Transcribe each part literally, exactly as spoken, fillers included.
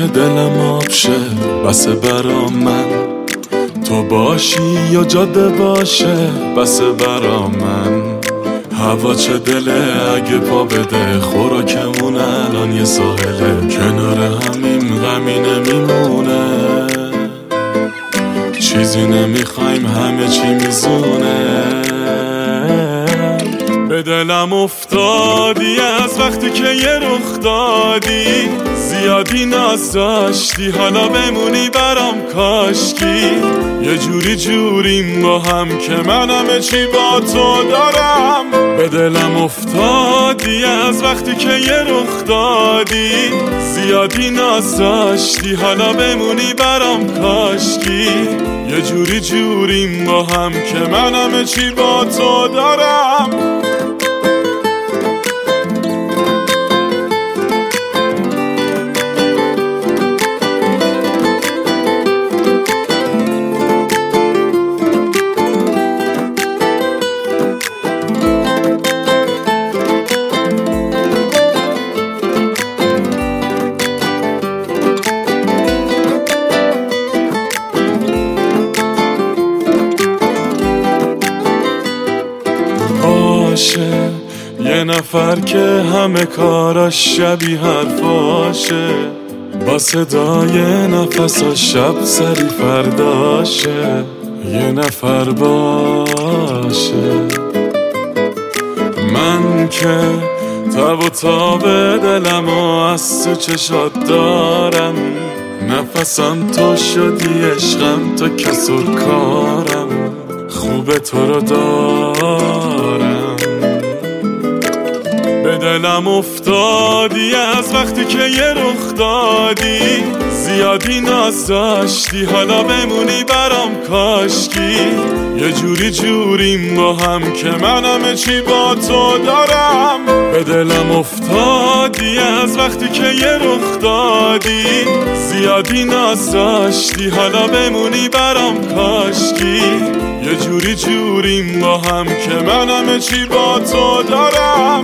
دلم آب شه بسه برا من، تو باشی یا جاده باشه بسه برا من. هوا چه دله اگه پا بده، خوراکمون الان یه ساحله، کنار همیم غمی نمیمونه، چیزی نمیخوایم همه چی میزونه. به دلم افتادی از وقتی که یه رخ دادی، زیادی ناز داشتی حالا بمونی برام کاشکی. یه جوری جوریم با هم که من همه چی با تو دارم. به دلم افتادی از وقتی که یه رخ دادی، زیادی ناز داشتی حالا بمونی برام کاشکی. یه جوری جوریم با هم که من همه چی با تو دارم. یه نفر که همه کاراش شبیه حرفاشه، با صدای نفساش شب سری فرداشه. یه نفر باشه من که تب و تاب دلم و از تو چشات دارم. نفسم تو شدی عشقم تو کس و کارم، خوبه تو رو دارم. به دلم افتادی از وقتی که یه رخ دادی، زیادی ناز داشتی حالا بمونی برام کاشکی. یه جوری جوریم با هم که من همه چی با تو دارم. به دلم افتادی از وقتی که یه رخ دادی، زیادی ناز داشتی حالا بمونی برام کاشکی. یه جوری جوریم با هم که من همه چی با تو دارم.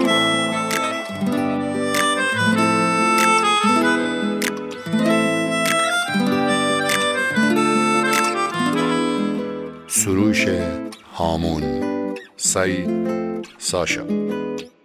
سروش هامون، سعید ساشا.